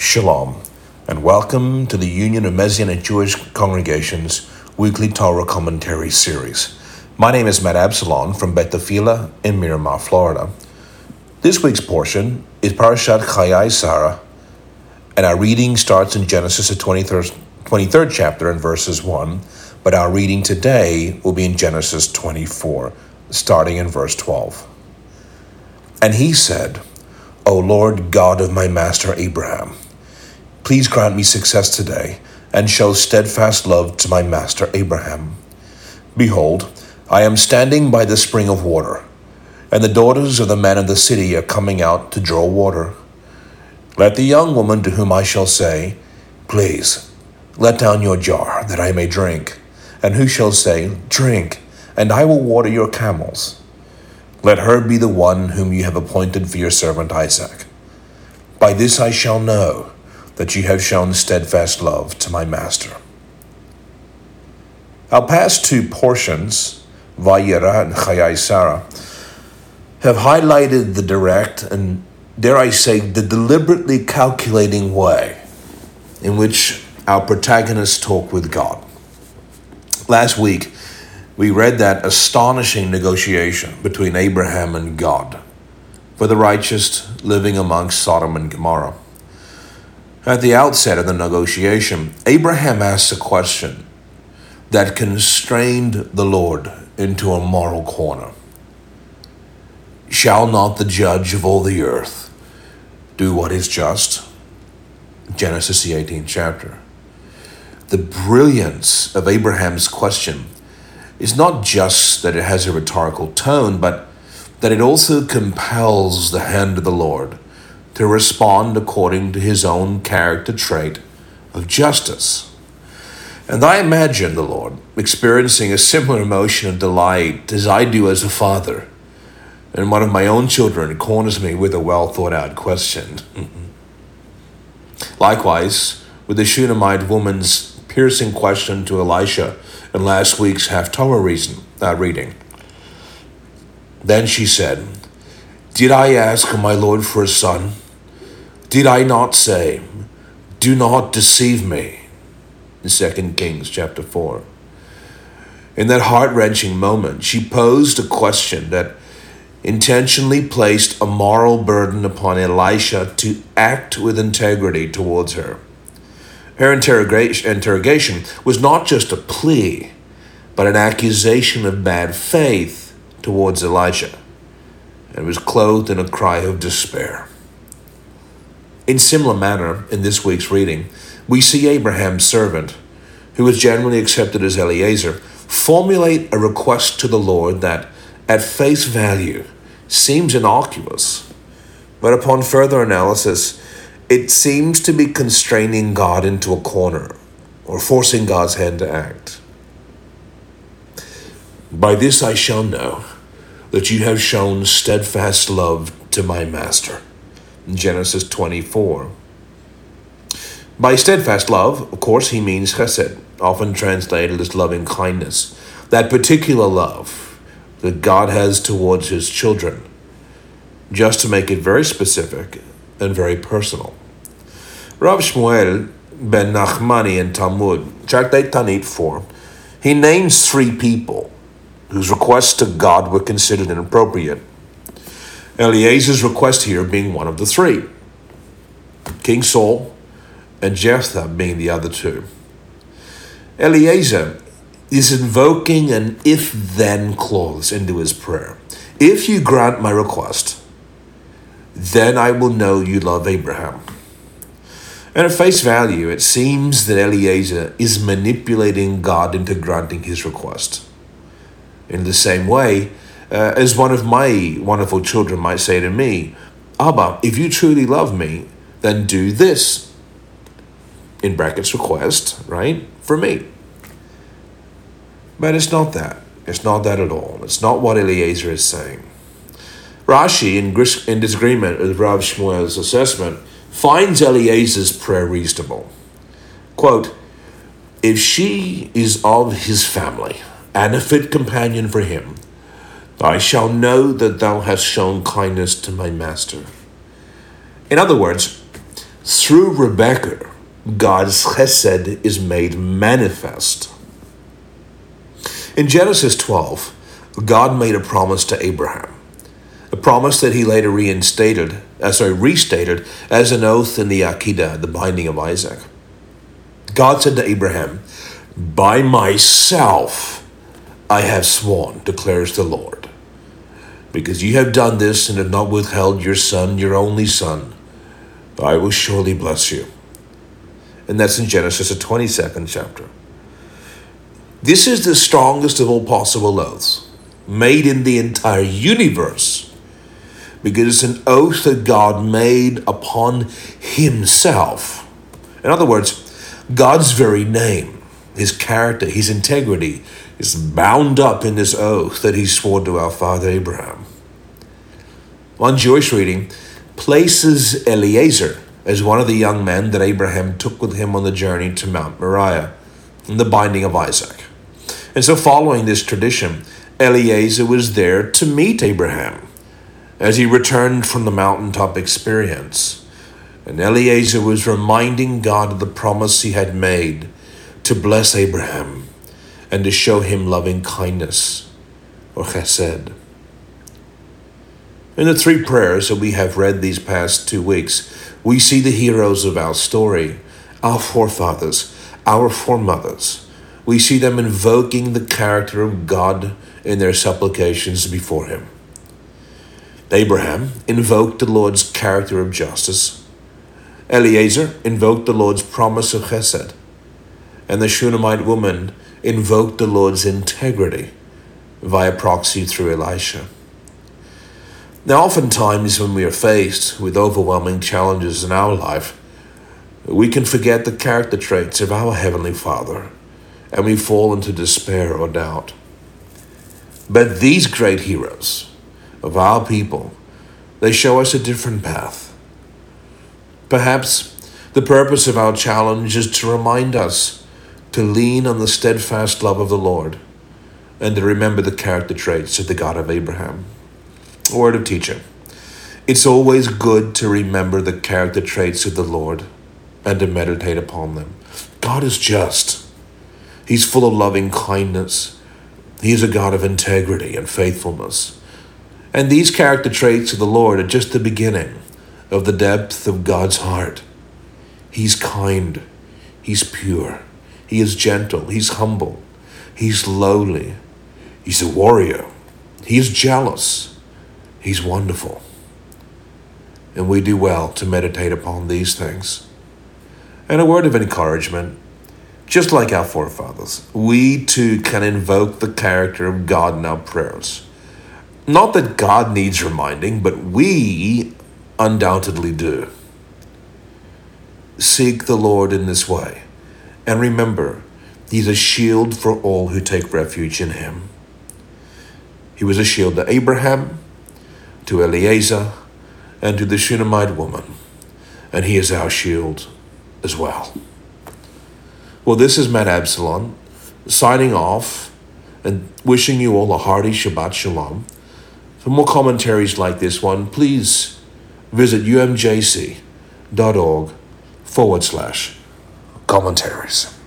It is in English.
Shalom, and welcome to the Union of Messianic Jewish Congregations weekly Torah commentary series. My name is Matt Absalon from Beit Tefillah in Miramar, Florida. This week's portion is Parashat Chayei Sarah, and our reading starts in Genesis, the 23rd chapter and verses 1, but our reading today will be in Genesis 24, starting in verse 12. And he said, O Lord God of my master Abraham, please grant me success today, and show steadfast love to my master Abraham. Behold, I am standing by the spring of water, and the daughters of the men of the city are coming out to draw water. Let the young woman to whom I shall say, Please, let down your jar, that I may drink, and who shall say, Drink, and I will water your camels. Let her be the one whom you have appointed for your servant Isaac. By this I shall know that you have shown steadfast love to my master. Our past two portions, Vayera and Chayei Sarah, have highlighted the direct and, dare I say, the deliberately calculating way in which our protagonists talk with God. Last week, we read that astonishing negotiation between Abraham and God for the righteous living amongst Sodom and Gomorrah. At the outset of the negotiation, Abraham asked a question that constrained the Lord into a moral corner. Shall not the judge of all the earth do what is just? Genesis, the 18th chapter. The brilliance of Abraham's question is not just that it has a rhetorical tone, but that it also compels the hand of the Lord to respond according to his own character trait of justice. And I imagine the Lord experiencing a similar emotion of delight as I do as a father, and one of my own children corners me with a well-thought-out question. Likewise, with the Shunammite woman's piercing question to Elisha in last week's Haftorah reading. Then she said, Did I ask my Lord for a son? Did I not say, Do not deceive me? In 2 Kings chapter 4. In that heart-wrenching moment, she posed a question that intentionally placed a moral burden upon Elisha to act with integrity towards her. Her interrogation was not just a plea, but an accusation of bad faith towards Elijah, and was clothed in a cry of despair. In similar manner, in this week's reading, we see Abraham's servant, who is generally accepted as Eliezer, formulate a request to the Lord that, at face value, seems innocuous, but upon further analysis, it seems to be constraining God into a corner, or forcing God's hand to act. By this I shall know that you have shown steadfast love to my master. Genesis 24. By steadfast love, of course, he means chesed, often translated as loving kindness, that particular love that God has towards his children, just to make it very specific and very personal. Rav Shmuel ben Nachmani in Talmud, Tractate Tanit 4, he names three people whose requests to God were considered inappropriate. Eliezer's request here being one of the three, King Saul and Jephthah being the other two. Eliezer is invoking an if-then clause into his prayer. If you grant my request, then I will know you love Abraham. And at face value, it seems that Eliezer is manipulating God into granting his request. In the same way, as one of my wonderful children might say to me, Abba, if you truly love me, then do this. In brackets, request, right? For me. But it's not that. It's not that at all. It's not what Eliezer is saying. Rashi, in disagreement with Rav Shmuel's assessment, finds Eliezer's prayer reasonable. Quote, If she is of his family, and a fit companion for him, I shall know that thou hast shown kindness to my master. In other words, Through Rebekah, God's chesed is made manifest. In Genesis 12, God made a promise to Abraham, a promise that he later restated as an oath in the Akedah, the binding of Isaac. God said to Abraham, "By myself I have sworn, declares the Lord, because you have done this and have not withheld your son, your only son, I will surely bless you." And that's in Genesis, the 22nd chapter. This is the strongest of all possible oaths made in the entire universe, because it's an oath that God made upon himself. In other words, God's very name, his character, his integrity is bound up in this oath that he swore to our father Abraham. One Jewish reading places Eliezer as one of the young men that Abraham took with him on the journey to Mount Moriah, in the binding of Isaac. And so following this tradition, Eliezer was there to meet Abraham as he returned from the mountaintop experience. And Eliezer was reminding God of the promise he had made to bless Abraham and to show him loving kindness, or chesed. In the three prayers that we have read these past 2 weeks, we see the heroes of our story, our forefathers, our foremothers. We see them invoking the character of God in their supplications before him. Abraham invoked the Lord's character of justice. Eliezer invoked the Lord's promise of chesed. And the Shunammite woman invoked the Lord's integrity via proxy through Elisha. Now, oftentimes when we are faced with overwhelming challenges in our life, we can forget the character traits of our Heavenly Father, and we fall into despair or doubt. But these great heroes of our people, they show us a different path. Perhaps the purpose of our challenge is to remind us to lean on the steadfast love of the Lord and to remember the character traits of the God of Abraham. A word of teaching. It's always good to remember the character traits of the Lord and to meditate upon them. God is just. He's full of loving kindness. He is a God of integrity and faithfulness. And these character traits of the Lord are just the beginning of the depth of God's heart. He's kind. He's pure. He is gentle. He's humble. He's lowly. He's a warrior. He's jealous. He's wonderful. And we do well to meditate upon these things. And a word of encouragement. Just like our forefathers, we too can invoke the character of God in our prayers. Not that God needs reminding, but we undoubtedly do. Seek the Lord in this way, and remember, he's a shield for all who take refuge in him. He was a shield to Abraham, to Eliezer, and to the Shunammite woman, and he is our shield as well. Well, this is Matt Absalom, signing off and wishing you all a hearty Shabbat Shalom. For more commentaries like this one, please visit umjc.org/commentaries.